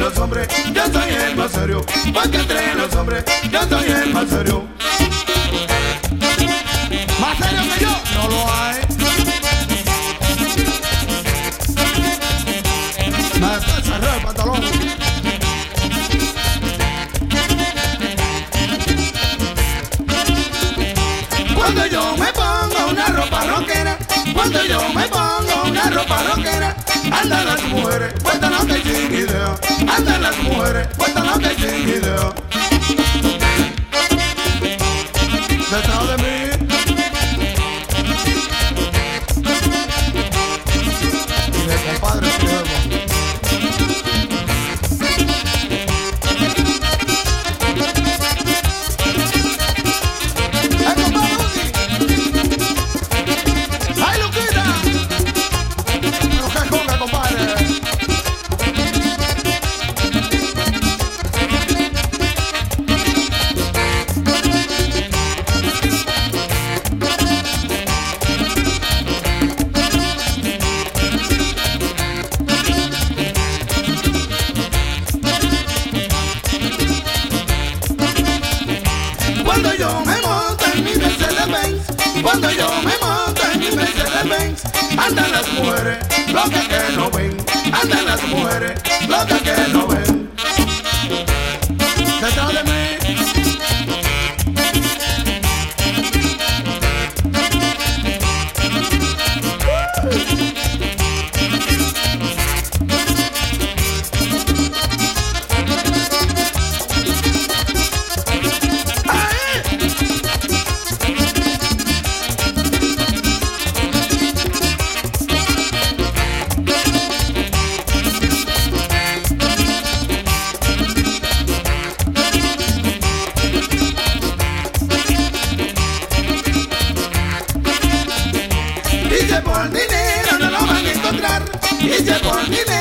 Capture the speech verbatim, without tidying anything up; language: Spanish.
los hombres yo soy el más serio, porque entre los hombres yo soy el más serio. Más serio que yo no lo hay. Me cerré el pantalón. Cuando yo me pongo una ropa rockera, cuando yo me pongo una ropa rockera, andan las mujeres, puestas no que sin idea, andan las mujeres, puestas no que sin idea. Detrás de mí. Y de compadre Siervo. Cuando yo me monto en mi Mercedes-Benz, cuando yo me monto en mi Mercedes-Benz, andan las mujeres, locas que no ven, andan las mujeres, locas que no ven. Detrás de mí. Y si por dinero no lo van a encontrar, y si por dinero